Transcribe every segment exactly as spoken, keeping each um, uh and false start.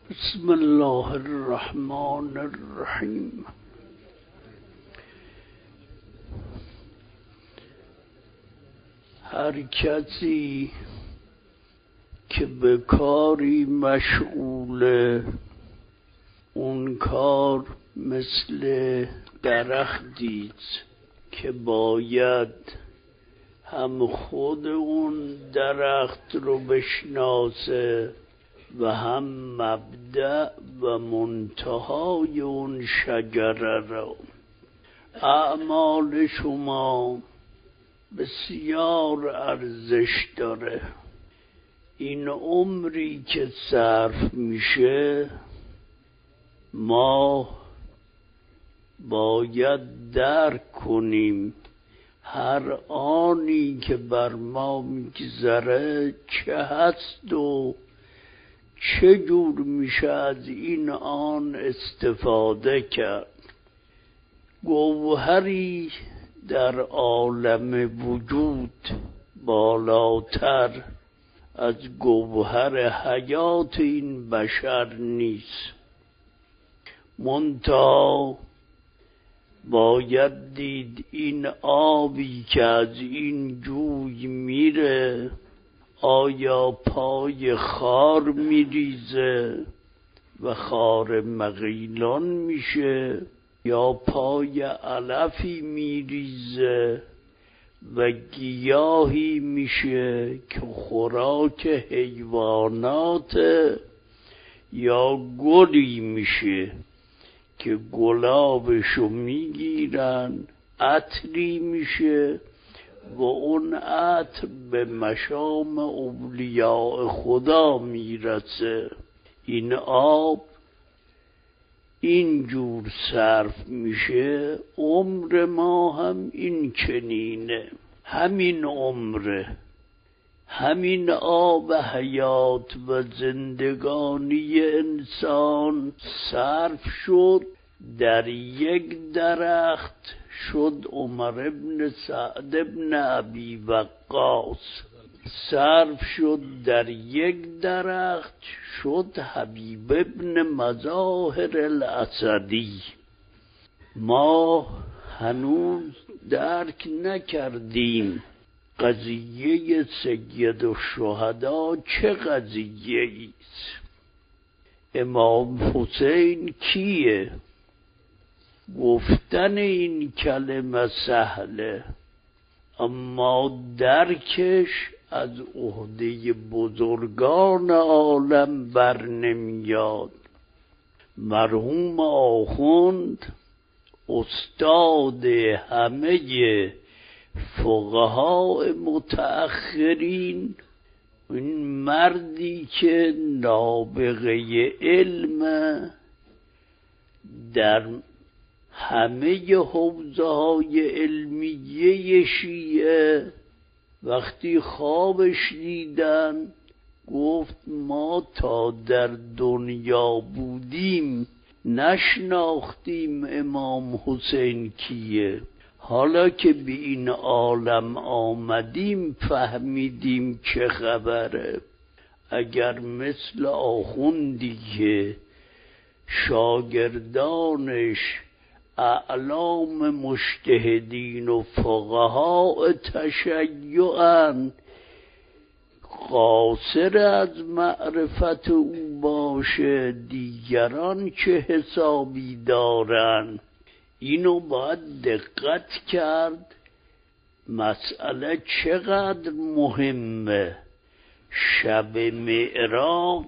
بسم الله الرحمن الرحیم. هر کسی که به کاری مشغوله، اون کار مثل درختی که باید هم خود اون درخت رو بشناسه و هم مبدأ و منتهای اون شجره رو. اعمال شما بسیار ارزش داره. این عمری که صرف میشه، ما باید درک کنیم هر آنی که بر ما میگذره چه هست و چجور میشه از این آن استفاده کرد. گوهری در عالم وجود بالاتر از گوهر حیات این بشر نیست. منتها باید دید این آبی که از این جوی میره آیا پای خار میریزه و خار مغیلان میشه یا پای علفی میریزه و گیاهی میشه که خوراک حیوانات، یا گلی میشه که گلابشو میگیرن عطری میشه و اون عطر به مشام اولیاء خدا میرسه. این آب اینجور صرف میشه. عمر ما هم این چنینه، همین عمره، همین آب حیات و زندگانی انسان صرف شد در یک درخت، شد عمر ابن سعد ابن ابی وقاص. صرف شد در یک درخت، شد حبیب ابن مظاهر الاسدی. ما هنوز درک نکردیم قضیه سید الشهدا چه قضیه ایست. امام حسین کیه؟ گفتن این کلمه سهله، اما درکش از عهده بزرگان عالم بر نمیاد. مرحوم آخوند استاد همه فقهای متأخرین، این مردی که نابغه علم در همه حوزه های علمیه شیعه، وقتی خوابش دیدن گفت ما تا در دنیا بودیم نشناختیم امام حسین کیه، حالا که به این عالم آمدیم فهمیدیم چه خبره. اگر مثل آخوندی که شاگردانش اعلام مجتهدین و فقها تشیعن، قاصر از معرفت او باشه، دیگران چه حسابی دارن؟ اینو باید دقت کرد. مسئله چقدر مهمه. شب معراج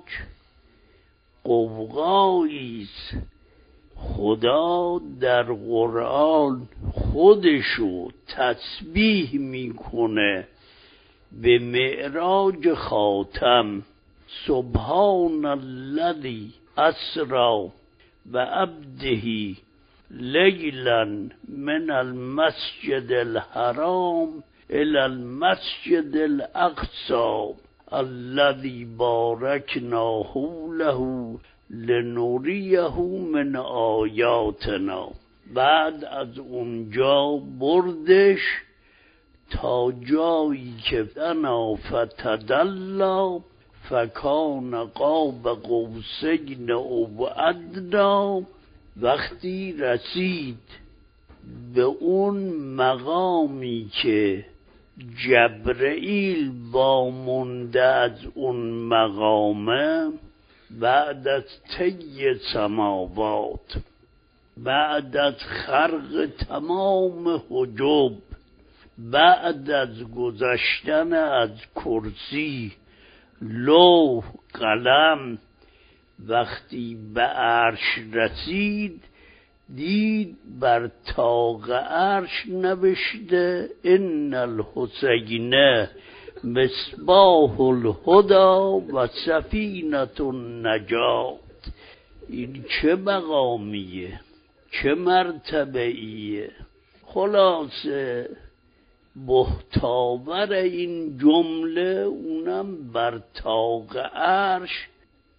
قوقاییست. خدا در قرآن خودشو تسبیح میکنه به معراج خاتم. سبحان الذی اسری بعبده لیلا من المسجد الحرام الى المسجد الاقصی الذی بارکنا حوله لنوریه من آیاتنا. بعد از اونجا بردش تا جایی که دنا فتدلا فکان قاب قوسین او ادنا. وقتی رسید به اون مقامی که جبرئیل وامونده از اون مقامه، بعد از طی سماوات، بعد از خرق تمام حجب، بعد از گذشتن از کرسی، لوح، قلم، وقتی به عرش رسید دید بر طاق عرش نوشته ان الحسین مصباح الهدی و سفینة النجات. این چه مقامیه، چه مرتبه‌ایه. خلاصه محتاور این جمله اونم بر طاق عرش،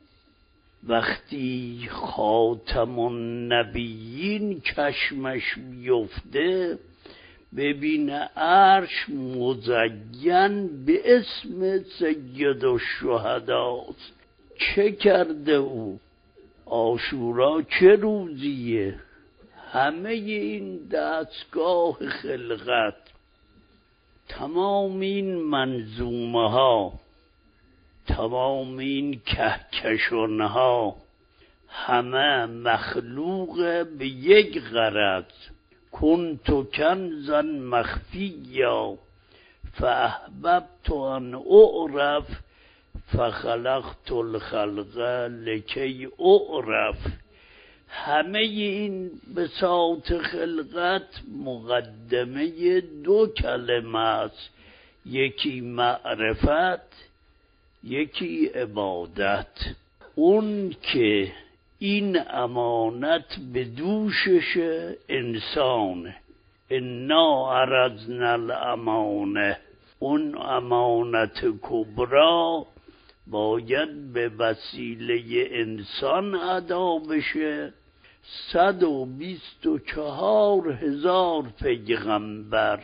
وقتی خاتم النبیین چشمش بیفته ببینه عرش مزین به اسم سید الشهداست. چه کرده او؟ عاشورا چه روزیه؟ همه این دستگاه خلقت، تمام این منظومه ها، تمام این کهکشان ها، همه مخلوق به یک غرض. کنت کنزا مخفیا فاحببت ان اعرف فخلقت الخلق لکی اعرف. همه این بساط خلقت مقدمه دو کلمه است، یکی معرفت، یکی عبادت. اون که این امانت به دوشش انسان، انا عرضنا الامانه، اون امانت کبرا باید به وسیله انسان ادا بشه. صد و بیست و چهار هزار پیغمبر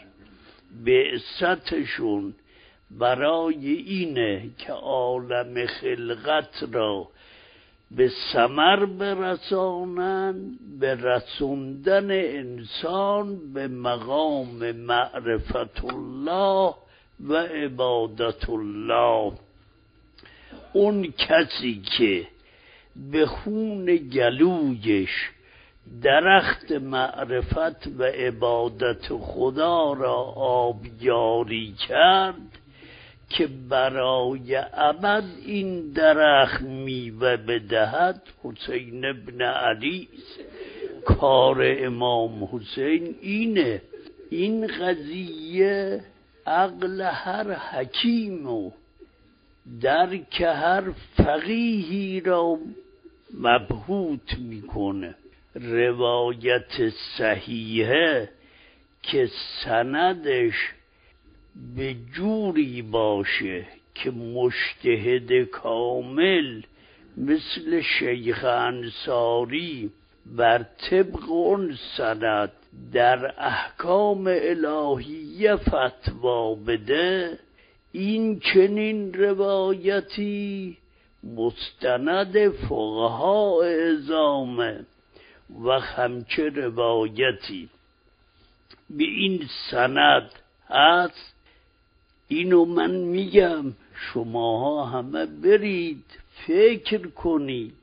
بعثتشون برای اینه که عالم خلقت را به ثمر برسانند، به رسوندن انسان به مقام معرفت الله و عبادت الله. اون کسی که به خون گلویش درخت معرفت و عبادت خدا را آبیاری کرد که برای ابد این درخت میوه بدهد، حسین ابن علی کار امام حسین اینه. این قضیه عقل هر حکیم و درک هر فقیهی را مبهوت میکنه. روایت صحیحه که سندش به جوری باشه که مجتهد کامل مثل شیخ انصاری بر طبق اون سند در احکام الهیه فتوا بده، این چنین روایتی مستند فقها اعظامه و همچه روایتی به این سند هست. اینو من میگم شماها همه برید فکر کنید،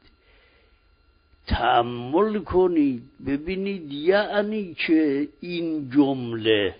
تأمل کنید، ببینید یعنی چه این جمله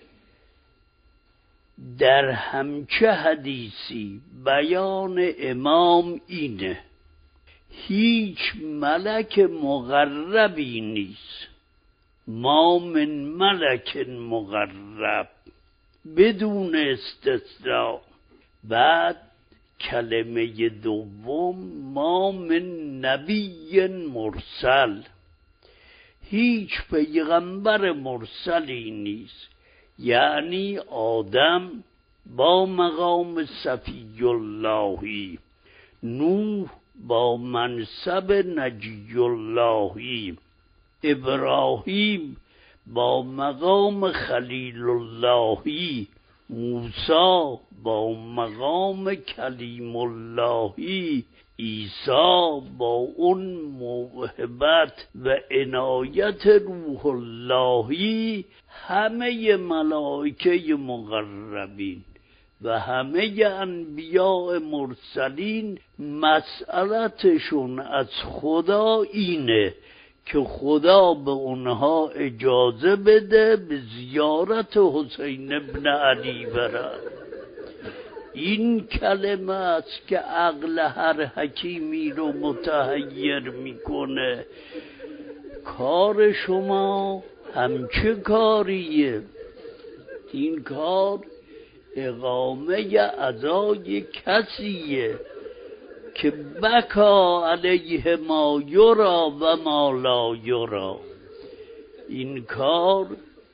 در همچه حدیثی. بیان امام اینه: هیچ ملک مقربی نیست، ما من ملک مقرب، بدون استثناء. بعد کلمه دوم ما من نبی مرسل، هیچ پیغمبر مرسلی نیست، یعنی آدم با مقام صفی اللهی، نوح با منصب نجی اللهی، ابراهیم با مقام خلیل اللهی، موسی با مقام کلیم اللهی، عیسی با اون موهبت و عنایت روح اللهی، همه ملائکه مقربین و همه انبیاء مرسلین مسئلتشون از خدا اینه که خدا به اونها اجازه بده به زیارت حسین ابن علی برن. این کلمه است که عقل هر حکیمی رو متحیر میکنه. کار شما همچه کاریه؟ این کار اقامه ادای کسیه که بکا علیه ما یرا و ما لا یرا. این کار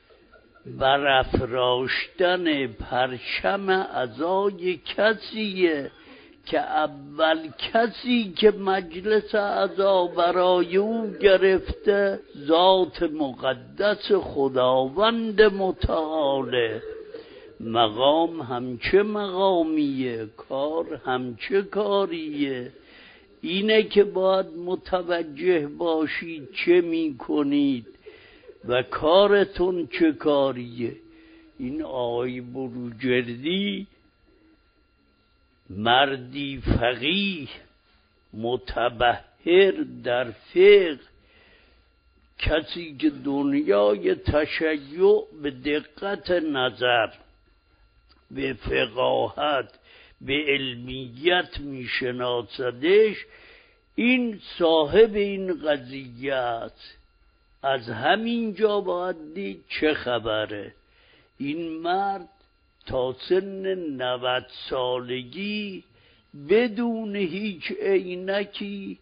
برافراشتن پرچم عزای کسیه که اول کسی که مجلس عزا برای او گرفته ذات مقدس خداوند متعاله. مقام همچه مقامیه، کار همچه کاریه. اینه که باید متوجه باشید چه می کنید و کارتون چه کاریه. این آقای بروجردی مردی فقیه متبحر در فقه، کسی که دنیای تشیع به دقت نظر، به فقاهت، به علمیت میشناسدش، این صاحب این قضیه است. از همین جا باید دید چه خبره. این مرد تا سن نود سالگی بدون هیچ عینکی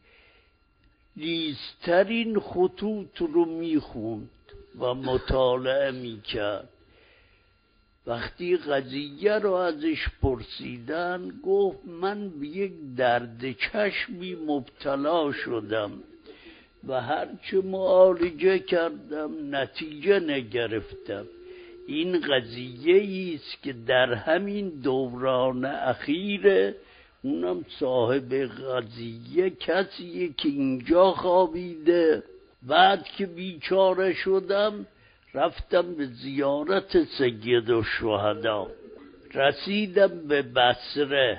لیسترین خطوط رو میخوند و مطالعه میکرد. وقتی قضیه رو ازش پرسیدن گفت من به یک درد چشمی مبتلا شدم و هرچه معالجه کردم نتیجه نگرفتم. این قضیه است که در همین دوران اخیره، اونم صاحب قضیه کسیه که اینجا خوابیده. بعد که بیچاره شدم رفتم به زیارت سید الشهدا، رسیدم به بصره.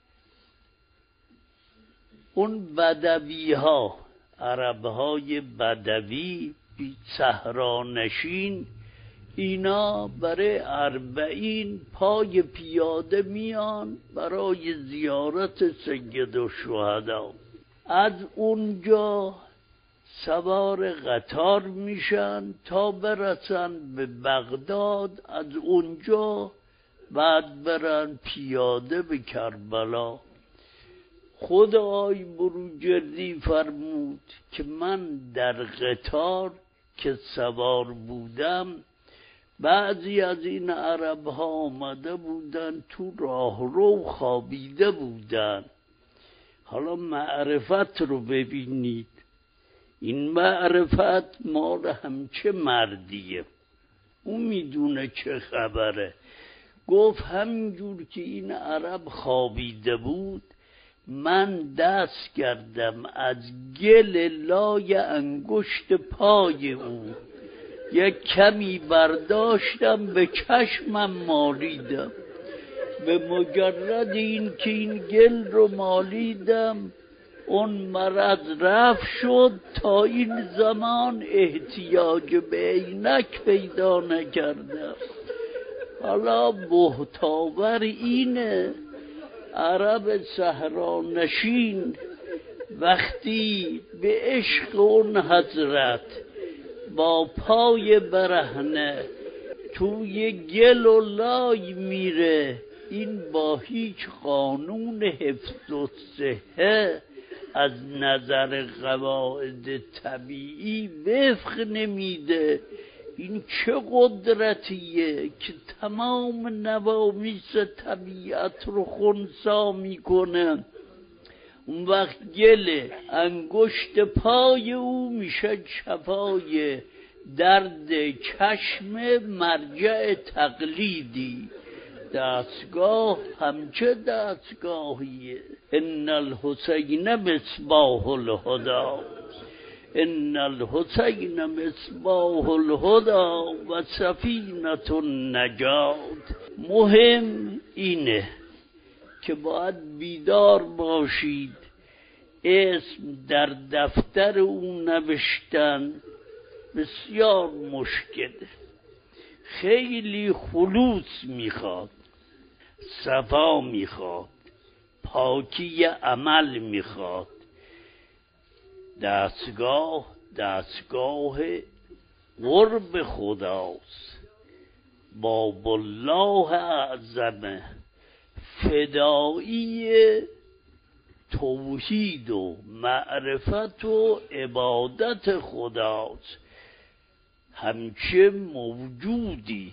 اون بدوی ها، عرب های بدوی صحرانشین، اینا برای اربعین پای پیاده میان برای زیارت سید الشهدا. از اونجا سوار قطار میشن تا برسن به بغداد، از اونجا بعد برن پیاده به کربلا. خود آقای بروجردی فرمود که من در قطار که سوار بودم، بعضی از این عرب ها آمده بودن تو راهرو خوابیده بودن. حالا معرفت رو ببینید، این معرفت مال همچه مردیه، اون میدونه چه خبره. گفت همینجور که این عرب خوابیده بود من دست کردم از گل لای انگشت پای او، یک کمی برداشتم به چشمم مالیدم. به مجرد این که این گل رو مالیدم اون مرض رفت شد. تا این زمان احتیاج به عینک پیدا نکردم. حالا بهتاور اینه عرب صحرانشین وقتی به عشق اون حضرت با پای برهنه توی گل و لای میره، این با هیچ قانون حفظ و صحه از نظر قواعد طبیعی وفق نمیده. این چه قدرتیه که تمام نوامیس طبیعت رو خنثی میکنه. اون وقت گل انگشت پای او میشه شفای درد چشم مرجع تقلیدی. دستگاه همچه دستگاهیه. ان الحسین مصباح الهدی، ان الحسین مصباح الهدی و سفینة النجات. مهم اینه که باید بیدار باشید. اسم در دفتر او نوشتن بسیار مشکله، خیلی خلوص میخواد، صفا میخواد، پاکی عمل میخواد. دستگاه دستگاه قرب خداست. باب الله اعظم فدایی توحید و معرفت و عبادت خداست. همچه موجودی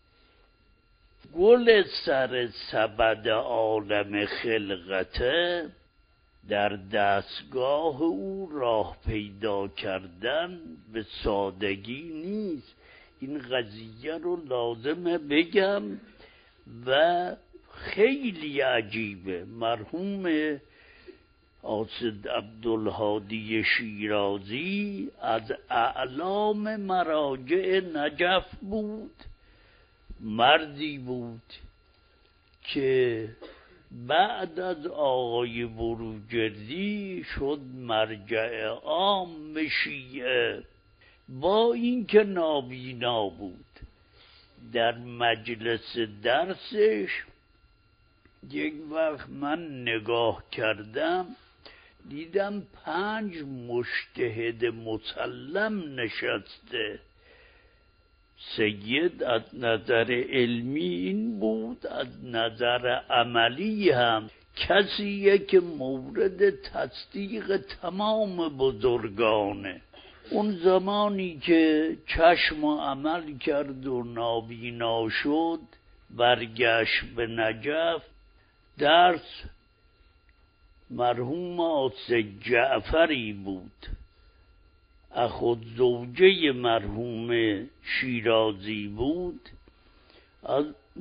گل سر سبد عالم خلقته، در دستگاه او راه پیدا کردن به سادگی نیست. این قضیه رو لازمه بگم و خیلی عجیبه. مرحوم قاصد عبدالهادی شیرازی از اعلام مراجع نجف بود. مردی بود که بعد از آقای بروجردی شد مرجع عام شیعه. با اینکه نابینا بود، در مجلس درسش یک وقت من نگاه کردم، دیدم پنج مجتهد مسلم نشسته. سید از نظر علمی این بود، از نظر عملی هم کسیه که مورد تصدیق تمام بزرگانه. اون زمانی که چشم و عمل کرد و نابینا شد، برگشت به نجف. درس مرحوم آصد جعفری بود، اخو زوجه مرحوم شیرازی بود. از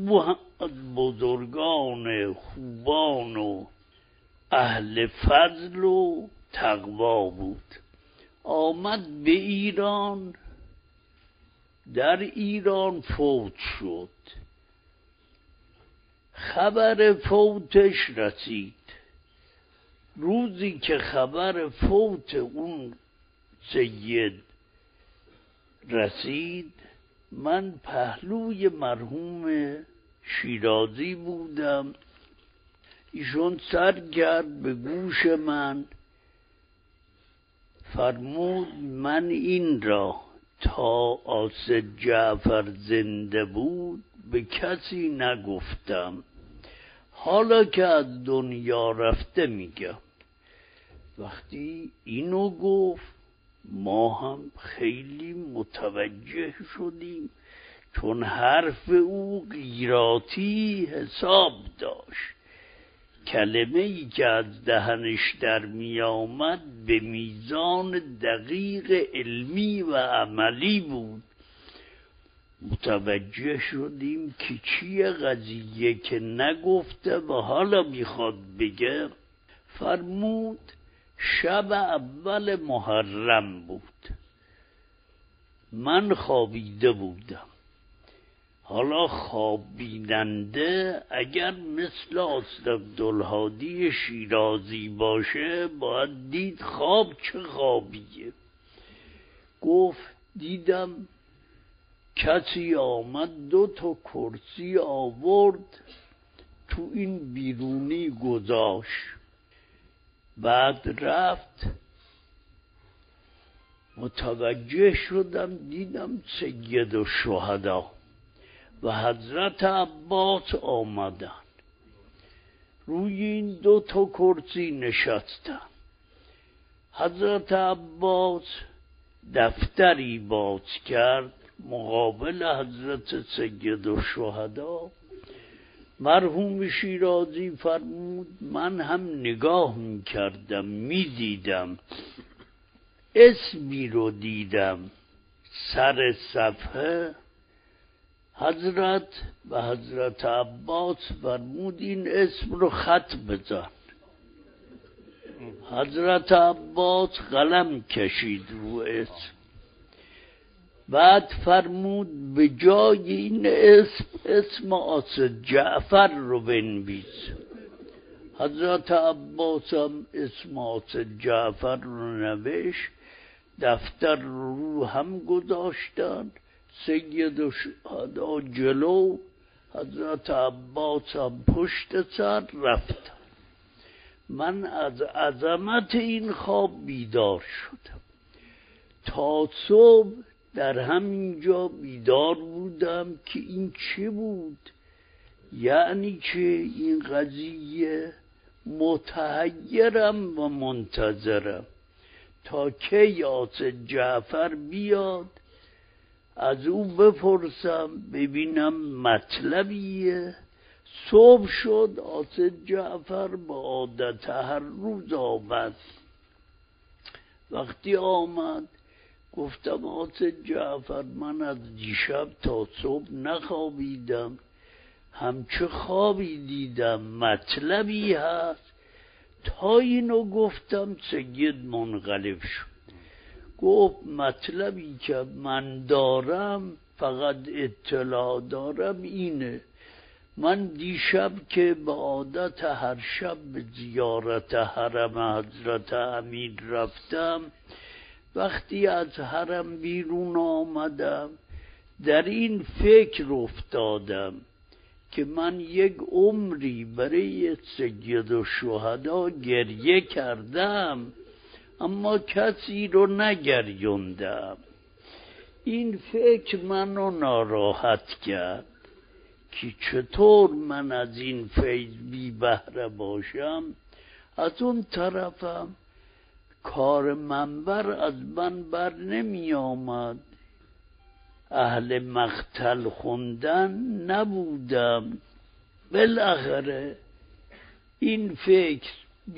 بزرگان خوبان و اهل فضل و تقوا بود. آمد به ایران، در ایران فوت شد. خبر فوتش رسید. روزی که خبر فوت اون سید رسید، من پهلوی مرحوم شیرازی بودم. ایشون سر کرد به گوش من، فرمود من این را تا آصد جعفر زنده بود به کسی نگفتم، حالا که از دنیا رفته میگم. وقتی اینو گفت ما هم خیلی متوجه شدیم، چون حرف او غیراتی حساب داشت. کلمه ای که از دهنش در می آمد به میزان دقیق علمی و عملی بود. متوجه شدیم که چیه قضیه که نگفته و حالا میخواد بگه. فرمود شب اول محرم بود، من خوابیده بودم. حالا خواب بیننده اگر مثل آصد عبدالهادی شیرازی باشه باید دید خواب چه خوابیه. گفت دیدم کسی آمد دو تا کرسی آورد تو این بیرونی گذاشت، بعد رفت. متوجه شدم دیدم سید الشهدا و حضرت عباس آمدن، روی این دو تا کرسی نشستن. حضرت عباس دفتری باز کرد مقابل حضرت سید الشهدا. مرحوم شیرازی فرمود من هم نگاه می کردم، می دیدم اسمی رو دیدم سر صفحه، حضرت و حضرت عباس فرمود این اسم رو خط بزن. حضرت عباس قلم کشید رو اسم، بعد فرمود به جای این اسم اسم آصد جعفر رو بنویس. حضرت عباس هم اسم آصد جعفر رو نوشت، دفتر رو رو هم گذاشتن، سید و شهدا جلو، حضرت عباس هم پشت سر رفتن. من از عظمت این خواب بیدار شدم. تا صبح در همینجا بیدار بودم که این چه بود، یعنی که این قضیه متحیرم و منتظرم تا کی آصد جعفر بیاد، از او بپرسم ببینم مطلبیه. صبح شد، آصد جعفر با عادت هر روز آمد. وقتی آمد گفتم آصد جعفر من از دیشب تا صبح نخوابیدم، همچه خوابی دیدم، مطلبی هست؟ تا اینو گفتم سید منقلب شد. گفت مطلبی که من دارم، فقط اطلاع دارم اینه، من دیشب که به عادت هر شب به زیارت حرم حضرت امیر رفتم، وقتی از حرم بیرون آمدم در این فکر افتادم که من یک عمری برای سید و شهدا گریه کردم اما کسی رو نگریوندم. این فکر منو ناراحت کرد که چطور من از این فیض بی بهره باشم. از اون طرفم کار منبر از من بر نمی آمد، اهل مقتل خوندن نبودم. بالاخره این فکر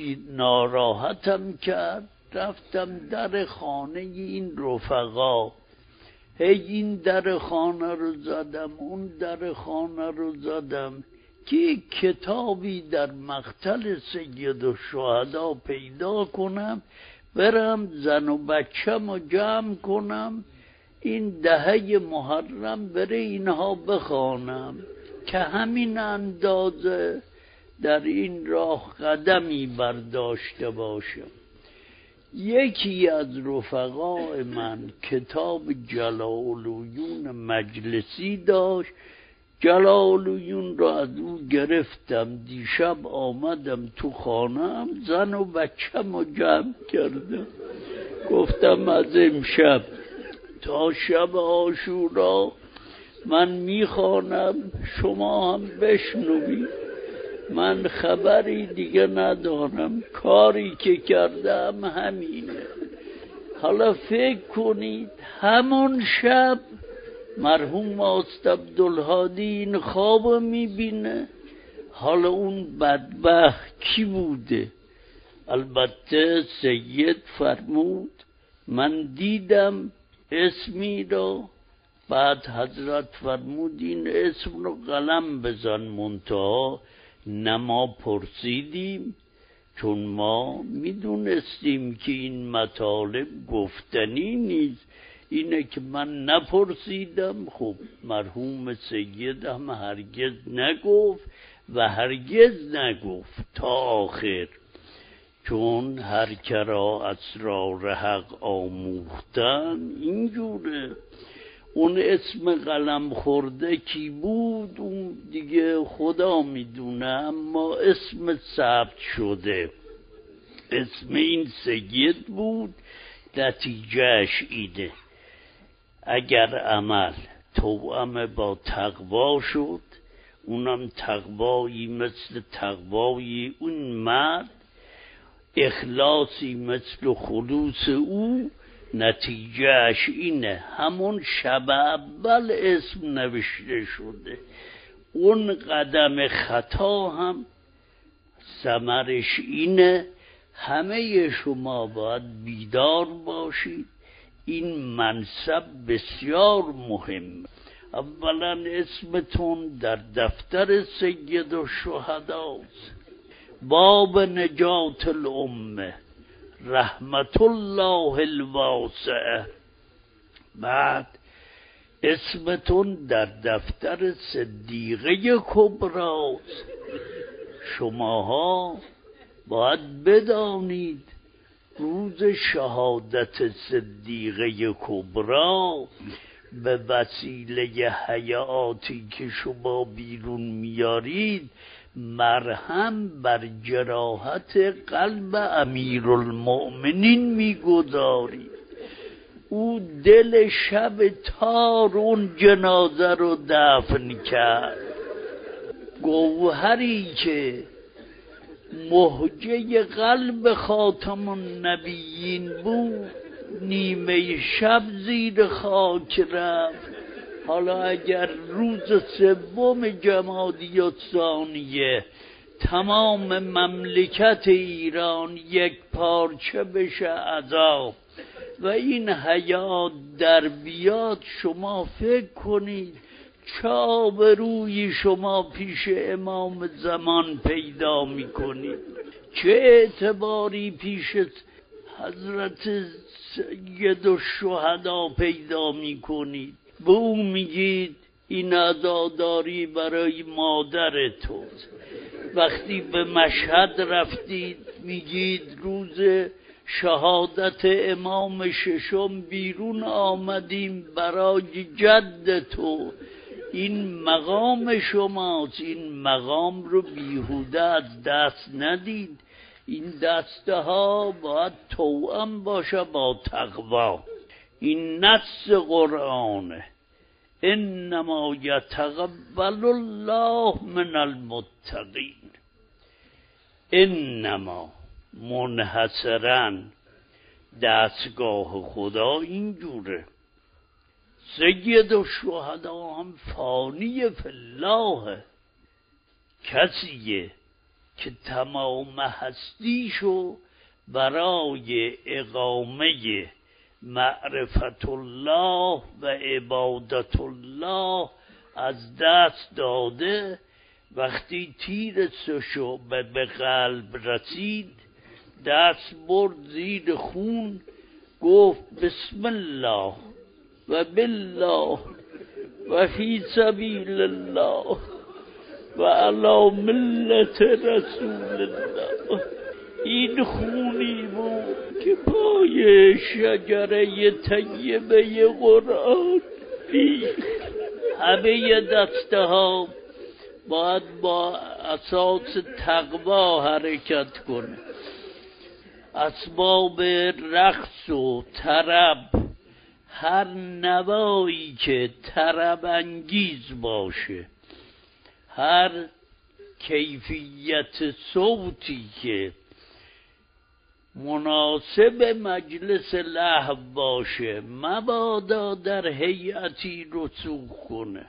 ناراحتم کرد، رفتم در خانه این رفقا، هی این در خانه رو زدم اون در خانه رو زدم که کتابی در مقتل سید و شهدا پیدا کنم، برم زن و بچم رو جمع کنم، این دهه محرم بره اینها بخوانم که همین اندازه در این راه قدمی برداشته باشم. یکی از رفقای من کتاب جلال‌الدین مجلسی داشت، جلال‌الدین را از او گرفتم، دیشب آمدم تو خانم زن و بچم رو جمع کردم، گفتم از امشب تا شب عاشورا من میخوانم، شما هم بشنوید، من خبری دیگه ندارم، کاری که کردم همینه. حالا فکر کنید همون شب مرحوم آصد عبدالهادی این خواب میبینه. حالا اون بدبخت کی بوده؟ البته سید فرمود من دیدم اسمی رو، بعد حضرت فرمود این اسم رو قلم بزن، منتها نه ما پرسیدیم چون ما میدونستیم که این مطالب گفتنی نیست، اینه که من نپرسیدم. خب مرحوم سید هم هرگز نگفت و هرگز نگفت تا آخر، چون هر کرا اسرار حق آموختن اینجوره. اون اسم قلم خورده کی بود اون دیگه خدا میدونه، اما اسم ثبت شده اسم این سید بود. نتیجهش اینه اگر عمل توأم با تقوا شد، اونم تقوایی مثل تقوای اون مرد، اخلاصی مثل خلوص او، نتیجهش اینه همون شب اول اسم نوشته شده. اون قدم خطا هم ثمرش اینه. همه شما باید بیدار باشید، این منصب بسیار مهم. اولا اسمتون در دفتر سید الشهداست، باب نجات الامه رحمت الله الواسعه. بعد اسمتون در دفتر صدیقه کبراست. شماها باید بدانید روز شهادت صدیقه کبرا به وسیله حیاتی که شما بیرون میارید مرهم بر جراحت قلب امیرالمؤمنین میگذارید. او دل شب تار اون جنازه رو دفن کرد. گوهری که مهجه قلب خاتم النبیین بود نیمه شب زیر خاک رفت. حالا اگر روز سوم جمادی الثانیه تمام مملکت ایران یک پارچه بشه عذاب و این حیات در بیاد، شما فکر کنید چه آبرویی شما پیش امام زمان پیدا میکنید، چه اعتباری پیش حضرت سید الشهدا پیدا میکنید. به او میگید این عزاداری برای مادر توست. وقتی به مشهد رفتید میگید روز شهادت امام ششم بیرون آمدیم برای جد تو. این مقام شماست، این مقام رو بیهوده از دست ندید. این دسته ها باید توأم باشه با تقوا. این نص قرآنه، انما یتقبل الله من المتقین. انما منحصرا دستگاه خدا اینجوره. سید الشهدا هم فانی فی الله، کسیه که تمام هستیشو برای اقامه معرفت الله و عبادت الله از دست داده. وقتی تیر سشو به قلب رسید دست برد زیر خون، گفت بسم الله و بالله و فی سبیل الله و علی ملت رسول الله. این خونی بود که پای شجره طیبه قرآن ریخت. همه دسته ها باید با اساس تقوا حرکت کنه. اسباب رقص و طرب، هر نوایی که طرب انگیز باشه، هر کیفیت صوتی که مناسب مجلس لهو باشه مبادا در هیئتی رسوخ کنه.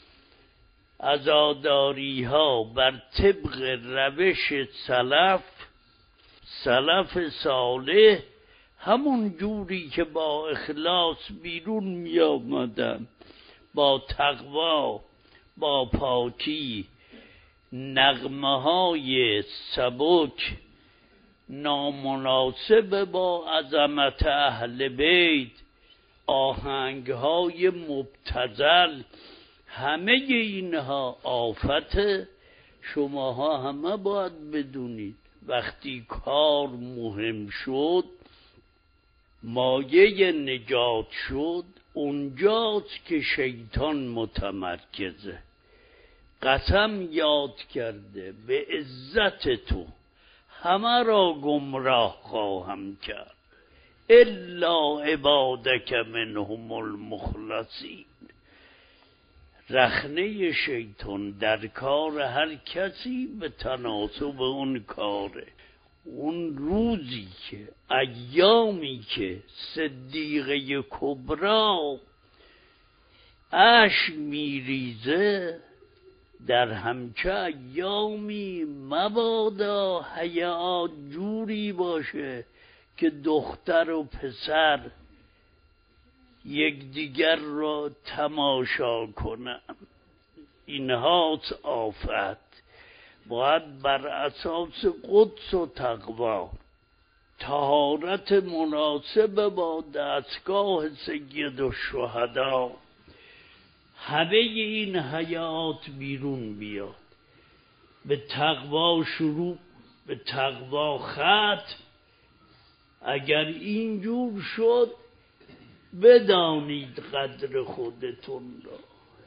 عزاداری ها بر طبق روش سلف سلف صالح، همون جوری که با اخلاص بیرون می آمدن، با تقوا، با پاکی، نغمه های سبک نامناسب با عظمت اهل بیت، آهنگ های مبتذل، همه اینها آفت. شماها همه باید بدونید وقتی کار مهم شد، مایه نجات شد، اونجاست که شیطان متمرکزه. قسم یاد کرده به عزت تو همه را گمراه خواهم کرد الا عبادک منهم المخلصین. رخنه شیطان در کار هر کسی به تناسب اون کاره. اون روزی که ایامی که صدیقه کبرا اشک میریزه، در همچه ایامی مبادا حیات جوری باشه که دختر و پسر یکدیگر را تماشا کنند. اینهاست آفت. باید بر اساس قدس و تقوا، طهارت مناسب با دستگاه سید الشهدا، همه این حیات بیرون بیاد. به تقوا شروع، به تقوا ختم. اگر اینجور شد بدانید قدر خودتون را.